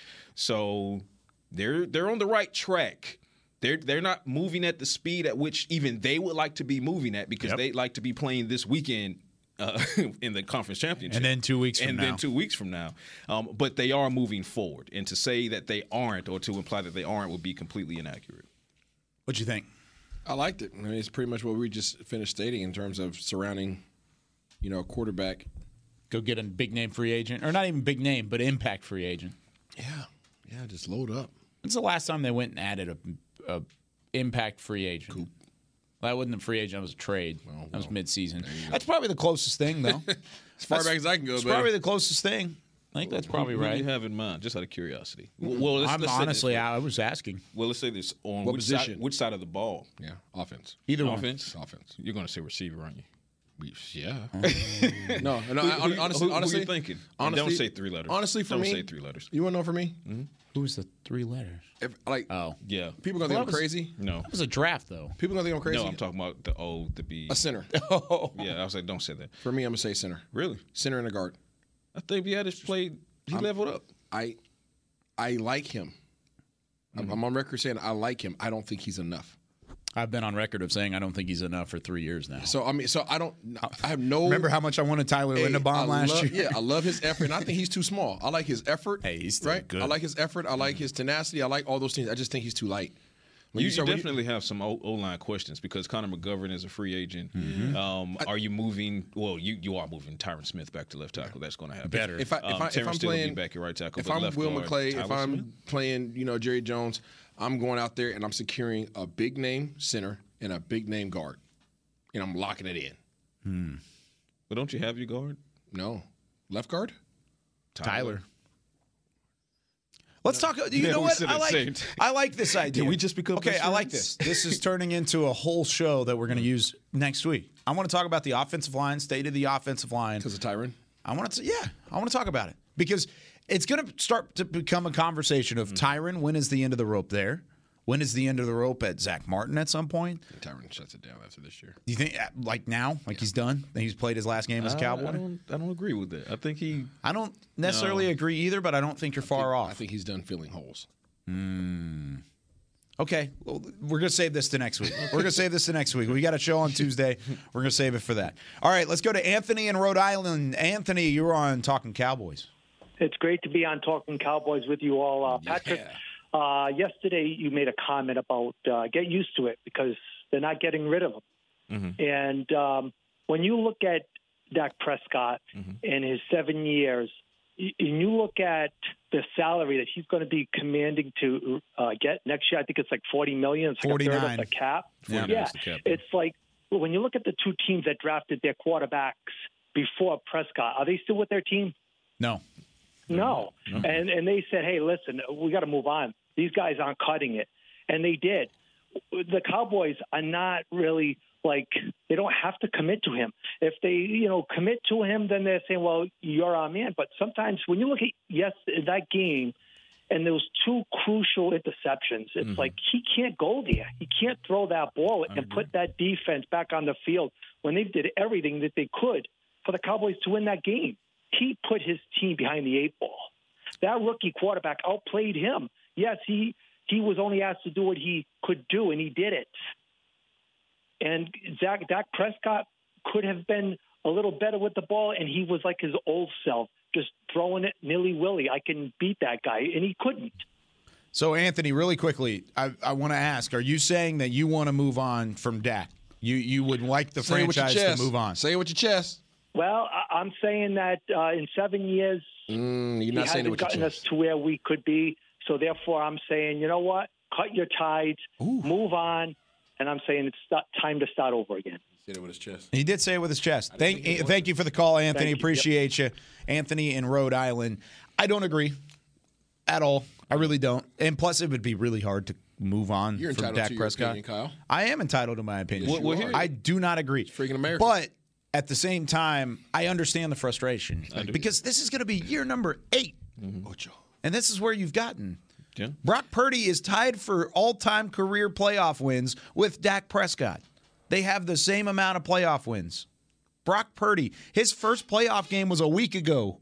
So they're they're on the right track. They're they're not moving at the speed at which even they would like to be moving at because yep. they'd like to be playing this weekend uh, in the conference championship. And then two weeks from and now. And then two weeks from now. Um, but they are moving forward. And to say that they aren't or to imply that they aren't would be completely inaccurate. What'd you think? I liked it. I mean, it's pretty much what we just finished stating in terms of surrounding – you know, a quarterback. Go get a big name free agent. Or not even big name, but impact free agent. Yeah. Yeah, just load up. When's the last time they went and added a, a impact free agent? Coop. Well, that wasn't a free agent. That was a trade. Well, that was well, midseason. That's probably the closest thing, though. as far that's, back as I can go, It's baby. probably the closest thing. I think that's probably who, who right. do you have in mind, just out of curiosity? Well, let's, I'm let's honestly, I was asking. Well, let's say this. On what which position? Side, which side of the ball? Yeah, offense. Either offense? One. Offense. You're going to say receiver, aren't you? Yeah. no, no. Who, I, who, honestly, who, honestly, who are you thinking? Honestly, don't say three letters. Honestly, for don't me, say three letters. You want to know for me? Mm-hmm. Who's the three letters? If, like, oh, yeah. People gonna well, think I'm was, crazy. No, that was a draft though. People gonna think I'm crazy. No, I'm talking about the O, the B. A center. Oh, yeah. I was like, don't say that. For me, I'm gonna say center. Really? Center and a guard. I think he had his played. He I'm, leveled up. I, I like him. Mm-hmm. I'm on record saying I like him. I don't think he's enough. I've been on record of saying I don't think he's enough for three years now. So I mean, so I don't. I have no. Remember how much I wanted Tyler hey, Linderbaum last love, year? Yeah, I love his effort, and I think he's too small. I like his effort. Hey, he's still right. good. I like his effort. I like his tenacity. I like all those things. I just think he's too light. You, you, you definitely you, have some O line questions because Connor McGovern is a free agent. Mm-hmm. Um, I, are you moving? Well, you, you are moving Tyron Smith back to left tackle. That's going to happen. Better. If, I, if, um, I, if I'm playing back at right tackle, if but I'm left Will guard, McClay, Tyler if I'm Smith? playing, you know, Jerry Jones, I'm going out there and I'm securing a big name center and a big name guard, and I'm locking it in. Hmm. But don't you have your guard? No, left guard. Tyler. Tyler. Let's talk. You yeah, know what? I like. I like this idea. Did we just become okay? I like this. This is turning into a whole show that we're going to use next week. I want to talk about the offensive line, state of the offensive line. Because of Tyron. I want to. Yeah, I want to talk about it because it's going to start to become a conversation of mm-hmm. Tyron. When is the end of the rope there? When is the end of the rope at Zach Martin at some point? Tyron shuts it down after this year. Do you think, like now, like yeah. he's done? He's played his last game as a Cowboy? I don't, I don't agree with that. I think he. I don't necessarily no. agree either, but I don't think you're I far think, off. I think he's done filling holes. Hmm. Okay, well, we're going to save this to next week. We're going to save this to next week. We got a show on Tuesday. We're going to save it for that. All right, let's go to Anthony in Rhode Island. Anthony, you're on Talking Cowboys. It's great to be on Talking Cowboys with you all. Uh, Patrick, yeah. uh, yesterday you made a comment about uh, get used to it because they're not getting rid of him. Mm-hmm. And um, when you look at Dak Prescott mm-hmm. and his seven years, and you look at the salary that he's going to be commanding to uh, get next year, I think it's like forty million dollars. It's like a third of the cap. Yeah, yeah. The cap. It's like when you look at the two teams that drafted their quarterbacks before Prescott, are they still with their team? No. No. no. And and they said, hey, listen, we got to move on. These guys aren't cutting it. And they did. The Cowboys are not really like they don't have to commit to him. If they, you know, commit to him, then they're saying, well, you're our man. But sometimes when you look at yes that game and those two crucial interceptions, it's mm-hmm. like he can't go there. He can't throw that ball I and agree. put that defense back on the field when they did everything that they could for the Cowboys to win that game. He put his team behind the eight ball. That rookie quarterback outplayed him. Yes, he he was only asked to do what he could do, and he did it. And Zach, Dak Prescott could have been a little better with the ball, and he was like his old self, just throwing it nilly-willy. I can beat that guy, and he couldn't. So, Anthony, really quickly, I, I want to ask, are you saying that you want to move on from Dak? You you would like the Say franchise to move on? Say it with your chest. Well, I, I'm saying that uh, in seven years, mm, you're not he saying hasn't it with gotten your us chest. to where we could be. So, therefore, I'm saying, you know what? Cut your ties, Ooh. move on, and I'm saying it's st- time to start over again. He said it with his chest. He did say it with his chest. Thank, thank you for the call, Anthony. Thank you. Appreciate Yep. you. Anthony in Rhode Island. I don't agree at all. I really don't. And plus, it would be really hard to move on You're from entitled Dak to your Prescott. opinion, Kyle. I am entitled to my opinion. Yes, you Well, well, are. I do not agree. It's freaking America. But at the same time, I understand the frustration because this is going to be year number eight. Mm-hmm. And this is where you've gotten. Yeah. Brock Purdy is tied for all-time career playoff wins with Dak Prescott. They have the same amount of playoff wins. Brock Purdy, his first playoff game was a week ago.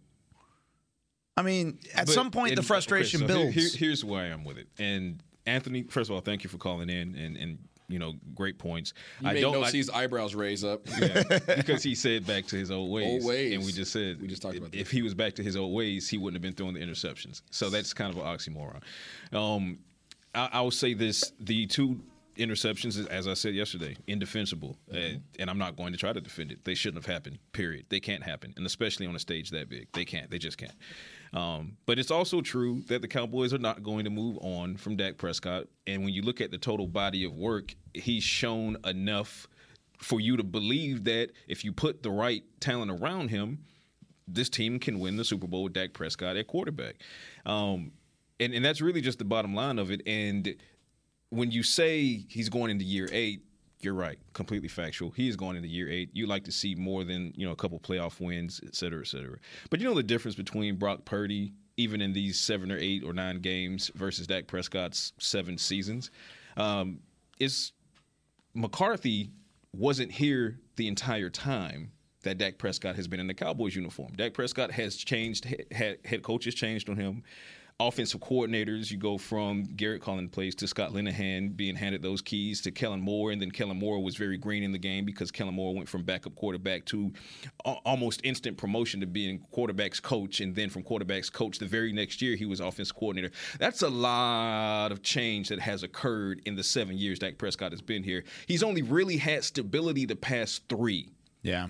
I mean, at But- some point, and- the frustration okay, so here- builds. here- here's where I am with it. And Anthony, first of all, thank you for calling in and, and you know, great points. You I made don't no like, see his eyebrows raise up. yeah, because he said back to his old ways. Old ways. And we just said We just talked about that. if he was back to his old ways, he wouldn't have been throwing the interceptions. So that's kind of an oxymoron. Um, I, I will say this: the two interceptions, as I said yesterday, indefensible, mm-hmm. uh, and I'm not going to try to defend it. They shouldn't have happened. Period. They can't happen, and especially on a stage that big, they can't. They just can't. Um, but it's also true that the Cowboys are not going to move on from Dak Prescott. And when you look at the total body of work, he's shown enough for you to believe that if you put the right talent around him, this team can win the Super Bowl with Dak Prescott at quarterback. Um, and, and that's really just the bottom line of it. And when you say he's going into year eight, you're right. Completely factual. He is going into year eight. You like to see more than, you know, a couple playoff wins, et cetera, et cetera. But you know the difference between Brock Purdy, even in these seven or eight or nine games, versus Dak Prescott's seven seasons, um, is McCarthy wasn't here the entire time that Dak Prescott has been in the Cowboys uniform. Dak Prescott has changed. Head, head coaches changed on him. Offensive coordinators, you go from Garrett calling plays to Scott Linehan being handed those keys to Kellen Moore, and then Kellen Moore was very green in the game because Kellen Moore went from backup quarterback to a- almost instant promotion to being quarterback's coach, and then from quarterback's coach the very next year he was offensive coordinator. That's a lot of change that has occurred in the seven years Dak Prescott has been here. He's only really had stability the past three. Yeah.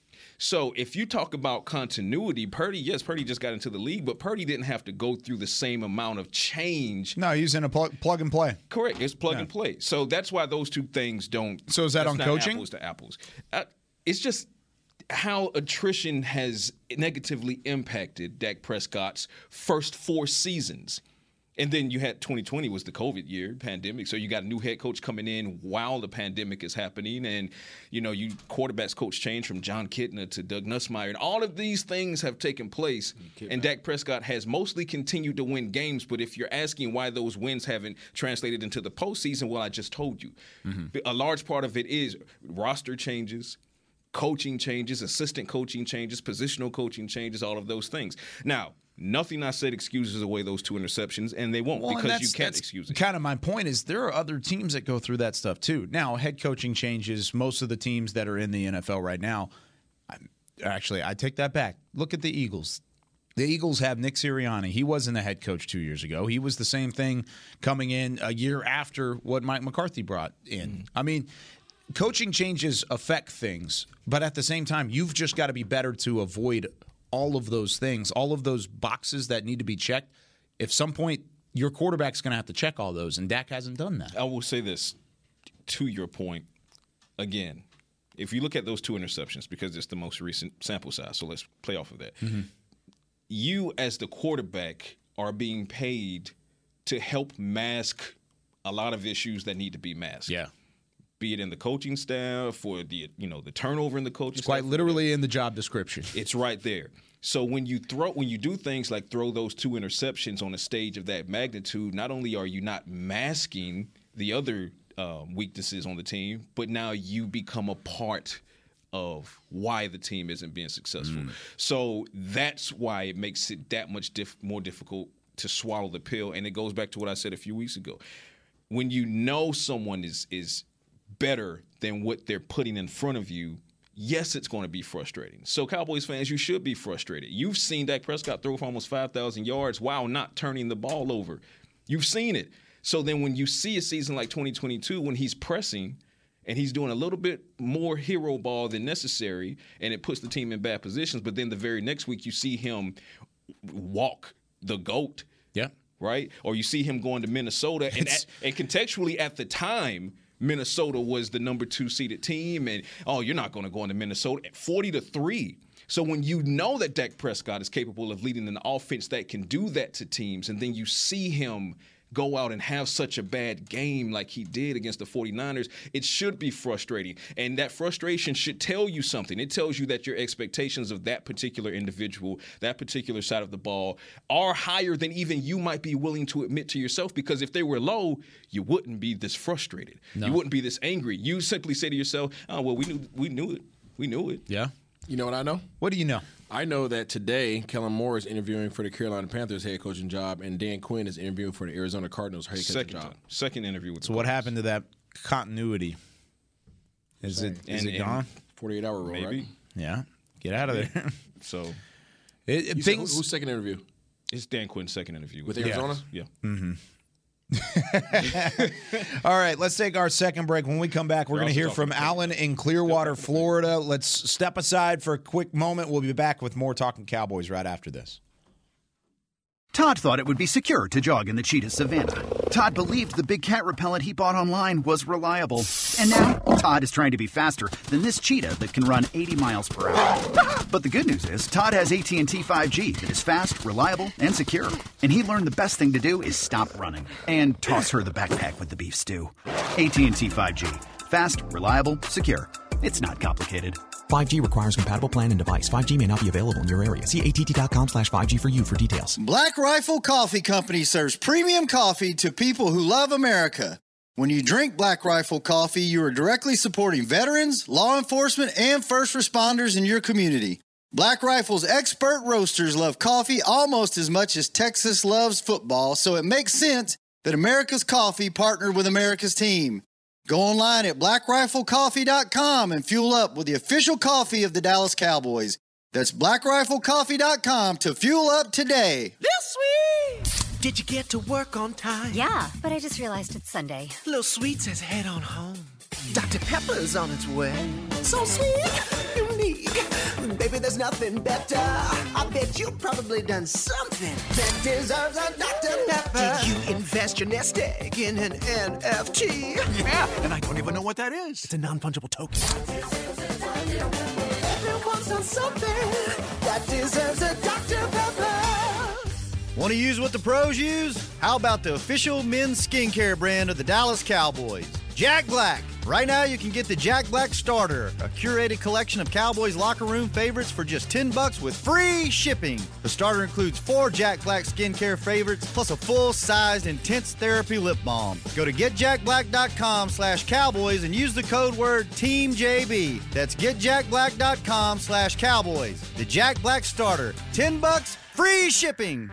So if you talk about continuity, Purdy, yes, Purdy just got into the league, but Purdy didn't have to go through the same amount of change. No, he's in a plug, plug and play. Correct. It's plug Yeah. and play. So that's why those two things don't. So is that that's on not coaching? Apples to apples. Uh, it's just how attrition has negatively impacted Dak Prescott's first four seasons. And then you had twenty twenty was the COVID year, pandemic. So you got a new head coach coming in while the pandemic is happening. And, you know, you quarterbacks coach change from John Kitna to Doug Nussmeier. And all of these things have taken place. And Dak Prescott has mostly continued to win games. But if you're asking why those wins haven't translated into the postseason, well, I just told you. Mm-hmm. A large part of it is roster changes, coaching changes, assistant coaching changes, positional coaching changes, all of those things. Now, nothing I said excuses away those two interceptions, and they won't Well, because you that's- can't that's excuse it. Kind of my point is there are other teams that go through that stuff too. Now, head coaching changes. Most of the teams that are in the N F L right now, I'm, actually, I take that back. Look at the Eagles. The Eagles have Nick Sirianni. He wasn't the head coach two years ago. He was the same thing coming in a year after what Mike McCarthy brought in. Mm. I mean, coaching changes affect things, but at the same time, you've just got to be better to avoid all of those things, all of those boxes that need to be checked. If some point your quarterback's going to have to check all those, and Dak hasn't done that. I will say this to your point again. If you look at those two interceptions, because it's the most recent sample size, so let's play off of that. Mm-hmm. you as the quarterback are being paid to help mask a lot of issues that need to be masked. Yeah. Be it in the coaching staff or the you know the turnover in the coaching It's staff. quite literally in the job description. It's right there. So when you throw when you do things like throw those two interceptions on a stage of that magnitude, not only are you not masking the other um, weaknesses on the team, but now you become a part of why the team isn't being successful. Mm. So that's why it makes it that much diff- more difficult to swallow the pill. And it goes back to what I said a few weeks ago. When you know someone is is better than what they're putting in front of you, yes, it's going to be frustrating. So Cowboys fans, you should be frustrated. You've seen Dak Prescott throw for almost five thousand yards while not turning the ball over. You've seen it. So then when you see a season like twenty twenty-two, when he's pressing and he's doing a little bit more hero ball than necessary, and it puts the team in bad positions, but then the very next week you see him walk the GOAT. Yeah. Right? Or you see him going to Minnesota. And, at, and contextually at the time, Minnesota was the number two seeded team. And, oh, you're not going to go into Minnesota at forty to three. So when you know that Dak Prescott is capable of leading an offense that can do that to teams, and then you see him go out and have such a bad game like he did against the 49ers, it should be frustrating. And that frustration should tell you something. It tells you that your expectations of that particular individual, that particular side of the ball, are higher than even you might be willing to admit to yourself. Because if they were low, you wouldn't be this frustrated. No. You wouldn't be this angry. You simply say to yourself, oh, well, we knew we knew it. We knew it. Yeah. You know what I know? What do you know? I know that today Kellen Moore is interviewing for the Carolina Panthers head coaching job, and Dan Quinn is interviewing for the Arizona Cardinals head coaching Second job. time. Second interview with the So what happened to that continuity? Is it is And- it and gone? forty-eight hour rule, Maybe. right? Yeah. Get out of there. So It, it, You said who- things. who's second interview? it's Dan Quinn's second interview. With the Arizona? Cardinals. Yeah. Mm-hmm. All right, let's take our second break. When we come back, we're We're going to also hear talking from about- Alan in Clearwater, Florida. Let's step aside for a quick moment. We'll be back with more Talking Cowboys right after this. Todd thought it would be secure to jog in the cheetah savanna. Todd believed the big cat repellent he bought online was reliable. And now, Todd is trying to be faster than this cheetah that can run eighty miles per hour. But the good news is, Todd has A T and T five G that is fast, reliable, and secure. And he learned the best thing to do is stop running and toss her the backpack with the beef stew. A T and T five G. Fast, reliable, secure. It's not complicated. five G requires compatible plan and device. five G may not be available in your area. See A T T dot com slash five G for you for details. Black Rifle Coffee Company serves premium coffee to people who love America. When you drink Black Rifle Coffee, you are directly supporting veterans, law enforcement, and first responders in your community. Black Rifle's expert roasters love coffee almost as much as Texas loves football, so it makes sense that America's Coffee partnered with America's team. Go online at black rifle coffee dot com and fuel up with the official coffee of the Dallas Cowboys. That's black rifle coffee dot com to fuel up today. Little Sweet! Did you get to work on time? Yeah, but I just realized it's Sunday. Little Sweet says head on home. Doctor Pepper's on its way. So sweet, unique. Baby, there's nothing better. I bet you've probably done something that deserves a Doctor Pepper. Did you invest your nest egg in an N F T? Yeah, and I don't even know what that is. It's a non-fungible token. Everyone's done something that deserves a Doctor Pepper. Want to use what the pros use? How about the official men's skincare brand of the Dallas Cowboys, Jack Black? Right now, you can get the Jack Black Starter, a curated collection of Cowboys locker room favorites for just ten bucks with free shipping. The starter includes four Jack Black skincare favorites, plus a full-sized intense therapy lip balm. Go to get jack black dot com slash cowboys and use the code word Team J B. That's get jack black dot com slash cowboys. The Jack Black Starter, ten bucks, free shipping.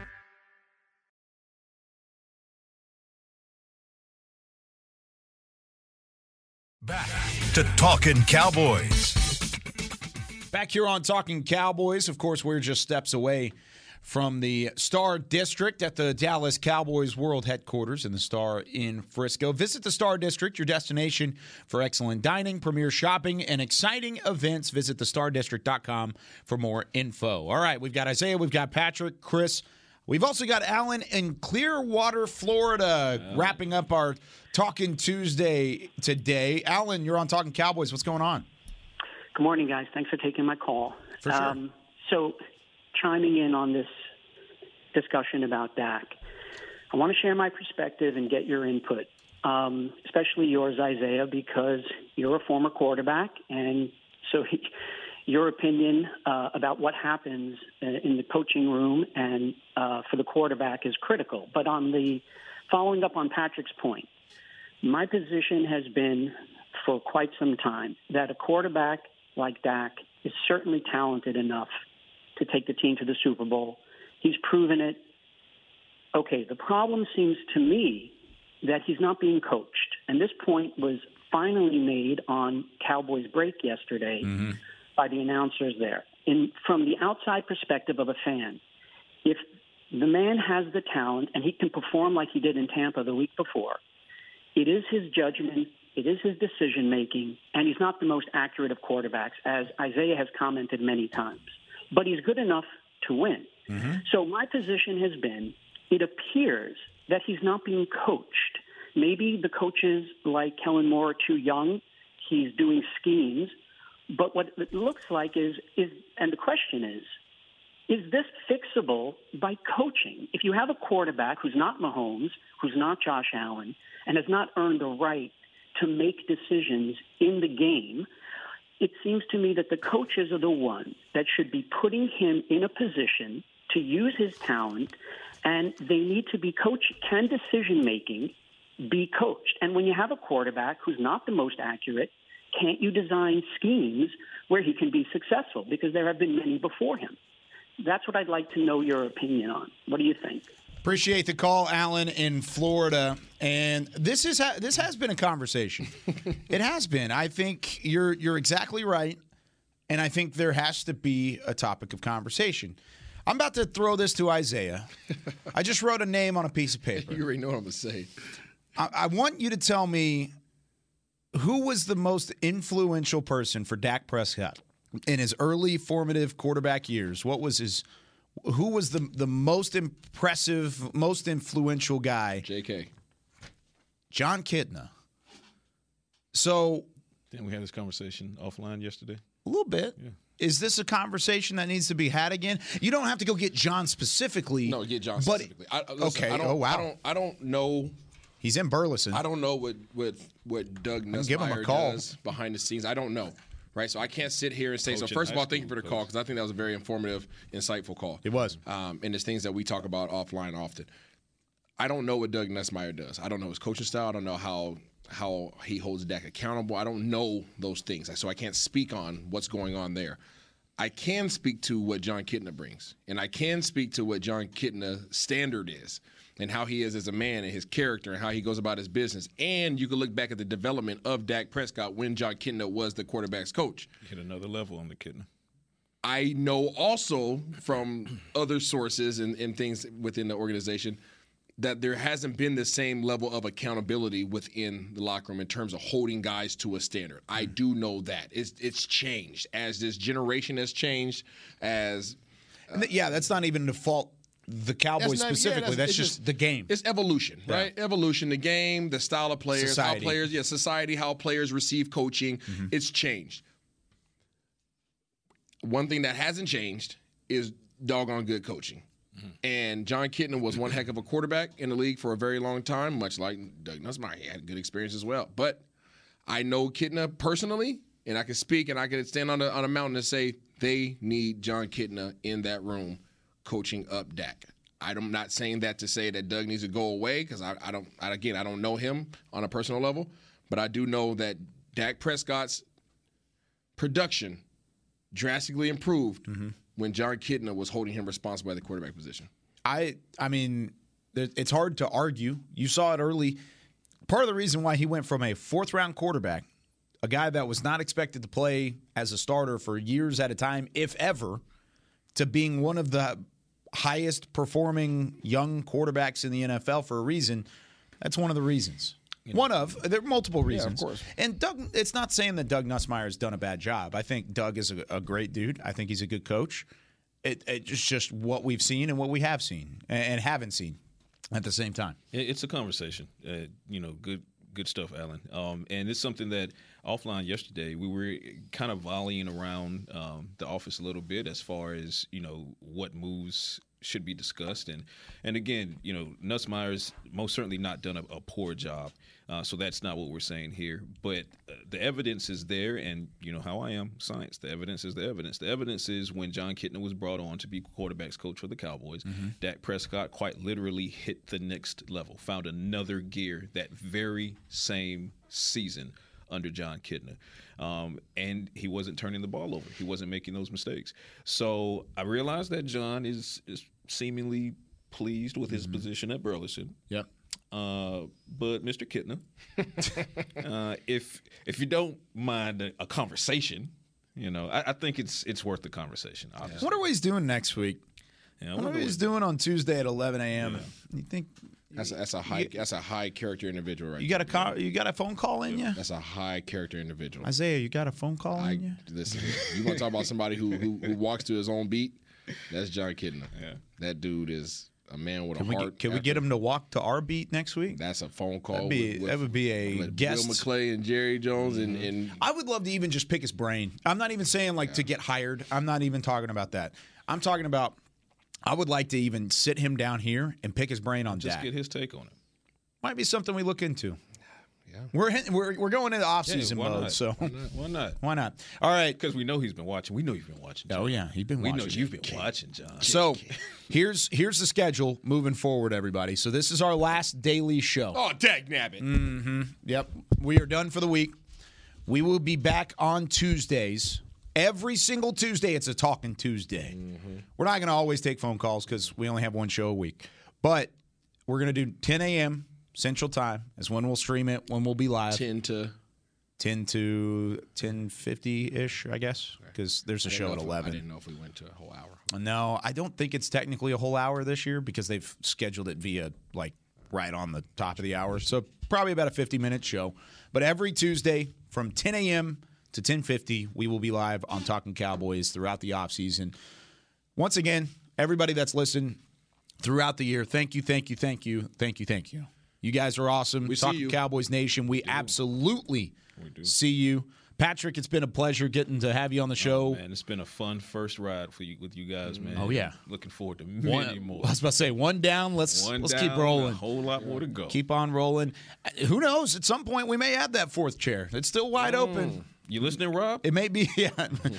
Back to Talking Cowboys. Back here on Talking Cowboys, of course, we're just steps away from the Star District at the Dallas Cowboys World Headquarters in the Star in Frisco. Visit the Star District, your destination for excellent dining, premier shopping, and exciting events. Visit the star district dot com for more info. All right, we've got Isaiah, we've got Patrick, Chris. We've also got Alan in Clearwater, Florida, oh. wrapping up our Talking Tuesday today. Alan, you're on Talking Cowboys. What's going on? Good morning, guys. Thanks for taking my call. For sure. Um, so, chiming in on this discussion about Dak. I want to share my perspective and get your input, um, especially yours, Isaiah, because you're a former quarterback, and so he, your opinion uh, about what happens in the coaching room and uh, for the quarterback is critical. But on the following up on Patrick's point, my position has been for quite some time that a quarterback like Dak is certainly talented enough to take the team to the Super Bowl. He's proven it. Okay, the problem seems to me that he's not being coached. And this point was finally made on Cowboys Break yesterday mm-hmm. by the announcers there. In, from the outside perspective of a fan, if the man has the talent and he can perform like he did in Tampa the week before, it is his judgment, it is his decision-making, and he's not the most accurate of quarterbacks, as Isaiah has commented many times. But he's good enough to win. Mm-hmm. So my position has been, it appears that he's not being coached. Maybe the coaches like Kellen Moore are too young. He's doing schemes. But what it looks like is, is, and the question is, is this fixable by coaching? If you have a quarterback who's not Mahomes, who's not Josh Allen, and has not earned the right to make decisions in the game, it seems to me that the coaches are the ones that should be putting him in a position to use his talent, and they need to be coached. Can decision-making be coached? And when you have a quarterback who's not the most accurate, can't you design schemes where he can be successful? Because there have been many before him. That's what I'd like to know your opinion on. What do you think? Appreciate the call, Alan, in Florida. And this is ha- this has been a conversation. It has been. I think you're you're exactly right, and I think there has to be a topic of conversation. I'm about to throw this to Isaiah. I just wrote a name on a piece of paper. You already know what I'm going to say. I, I want you to tell me who was the most influential person for Dak Prescott in his early formative quarterback years. What was his – who was the, the most impressive, most influential guy? J K. Jon Kitna. So – Didn't we have this conversation offline yesterday? A little bit. Yeah. Is this a conversation that needs to be had again? You don't have to go get John specifically. No, get John but, specifically. I, listen, okay. I don't, oh, wow. I don't, I don't know. He's in Burleson. I don't know what, what, what Doug Nussmeier does behind the scenes. I don't know. Right, so I can't sit here and say. Coach so first of all, school, thank you for the coach. call because I think that was a very informative, insightful call. It was, um, and there's things that we talk about offline often. I don't know what Doug Nussmeier does. I don't know his coaching style. I don't know how how he holds Dak accountable. I don't know those things, so I can't speak on what's going on there. I can speak to what Jon Kitna brings, and I can speak to what Jon Kitna's standard is and how he is as a man and his character and how he goes about his business. And you can look back at the development of Dak Prescott when Jon Kitna was the quarterback's coach. You hit another level on the Kitna. I know also from other sources and, and things within the organization that there hasn't been the same level of accountability within the locker room in terms of holding guys to a standard. I do know that. It's it's changed. As this generation has changed, as uh, yeah, that's not even the fault the Cowboys not, specifically. Yeah, that's, that's just, just the game. It's evolution, yeah. right? Evolution, the game, the style of players, society. how players, yeah, society, how players receive coaching. Mm-hmm. It's changed. One thing that hasn't changed is doggone good coaching. Mm-hmm. And Jon Kitna was one heck of a quarterback in the league for a very long time, much like Doug Nussmeier. He had good experience as well. But I know Kitna personally, and I can speak and I can stand on a, on a mountain and say they need Jon Kitna in that room coaching up Dak. I'm not saying that to say that Doug needs to go away because I, I don't. I, again, I don't know him on a personal level, but I do know that Dak Prescott's production drastically improved mm-hmm. when Jon Kitna was holding him responsible at the quarterback position. I I mean, it's hard to argue. You saw it early. Part of the reason why he went from a fourth-round quarterback, a guy that was not expected to play as a starter for years at a time, if ever, to being one of the highest-performing young quarterbacks in the N F L for a reason, that's one of the reasons. You know, one of. There are multiple reasons. Yeah, of course. And Doug, it's not saying that Doug Nussmeier has done a bad job. I think Doug is a, a great dude. I think he's a good coach. It, it's just what we've seen and what we have seen and, and haven't seen at the same time. It's a conversation. Uh, you know, good good stuff, Alan. Um, and it's something that offline yesterday we were kind of volleying around um, the office a little bit as far as, you know, what moves should be discussed. And and again, you know, Nussmeier's most certainly not done a, a poor job. Uh, so that's not what we're saying here. But uh, the evidence is there, and you know how I am, science. The evidence is the evidence. The evidence is when John Kitna was brought on to be quarterbacks coach for the Cowboys, mm-hmm. Dak Prescott quite literally hit the next level, found another gear that very same season under John Kitna. Um, and he wasn't turning the ball over. He wasn't making those mistakes. So I realized that John is, is seemingly pleased with his mm-hmm. position at Burleson. Yep. Uh, but Mister Kitna, uh, if if you don't mind a, a conversation, you know, I, I think it's it's worth the conversation. I wonder what he's doing next week. Yeah, I wonder what he's doing on Tuesday at eleven a.m. Yeah. You think that's a, that's a high you, that's a high character individual, right? You got a car, you got a phone call in you? That's a high character individual. Isaiah, you got a phone call I, in you? Listen, you want to talk about somebody who, who who walks to his own beat? That's John Kitna. Yeah, that dude is a man with can a we heart. Get, can we get him to walk to our beat next week? That's a phone call. That'd be, with, with, that would be a with guest. Bill McClay and Jerry Jones. Mm-hmm. and, and I would love to even just pick his brain. I'm not even saying like yeah. to get hired. I'm not even talking about that. I'm talking about I would like to even sit him down here and pick his brain on just Dak. Get his take on it. Might be something we look into. Yeah, we're we're we're going into off season yeah, mode. Not? So why not? Why not? Why not? All right, because we know he's been watching. We know you've been watching. John. Oh yeah, he's been. We watching. know you've been watching, John. So here's here's the schedule moving forward, everybody. So this is our last daily show. Oh, dag nabbit. Mm-hmm. Yep, we are done for the week. We will be back on Tuesdays. Every single Tuesday, it's a Talking Tuesday. Mm-hmm. We're not going to always take phone calls because we only have one show a week. But we're going to do ten a.m. Central Time is when we'll stream it, when we'll be live. ten to ten to ten fifty-ish, I guess, because there's a show at eleven. I didn't know if we went to a whole hour. No, I don't think it's technically a whole hour this year because they've scheduled it via, like, right on the top of the hour. So probably about a fifty-minute show. But every Tuesday from ten a.m. to ten fifty, we will be live on Talking Cowboys throughout the offseason. Once again, everybody that's listened throughout the year, thank you, thank you, thank you, thank you, thank you. You guys are awesome. We Talking see you. Cowboys Nation, we, we absolutely we see you. Patrick, it's been a pleasure getting to have you on the show. Oh, man, it's been a fun first ride for you with you guys, man. Oh yeah, looking forward to many one, more. I was about to say one down. Let's one let's down, keep rolling. A whole lot more to go. Keep on rolling. Who knows? At some point, we may add that fourth chair. It's still wide mm. open. You listening, Rob? It may be. Yeah,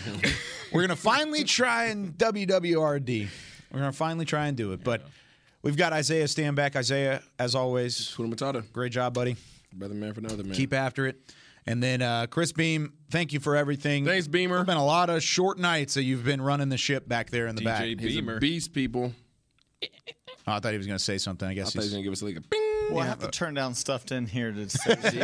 we're gonna finally try and W W R D. We're gonna finally try and do it, but. We've got Isaiah Stanback. Isaiah, as always, great job, buddy. Brother man for another man. Keep after it. And then uh, Chris Beam, thank you for everything. Thanks, Beamer. There's been a lot of short nights that you've been running the ship back there in the D J back. Beamer. He's a beast, people. Oh, I thought he was going to say something. I guess I thought he was going to give us like a bing. Well, yeah, I have to turn down stuff in here to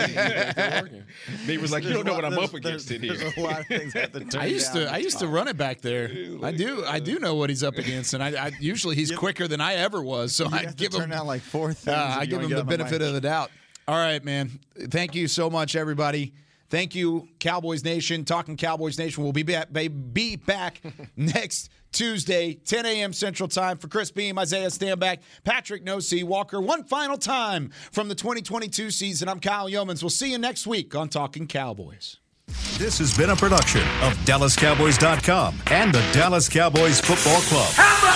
say. Beamer's like, you don't know what I'm up against in here. There's a lot of things I have to turn I used down to, I used to run it back there. I do, I do know what he's up against, and I, I usually he's you, quicker than I ever was. So I give turn him down like four things. Uh, I give him the benefit of the doubt. All right, man. Thank you so much, everybody. Thank you, Cowboys Nation. Talking Cowboys Nation. We'll be back, be back next Tuesday, ten a.m. Central Time. For Chris Beam, Isaiah Stanback, Patrick No-C Walker. One final time from the twenty twenty-two season. I'm Kyle Yeomans. We'll see you next week on Talking Cowboys. This has been a production of Dallas Cowboys dot com and the Dallas Cowboys Football Club.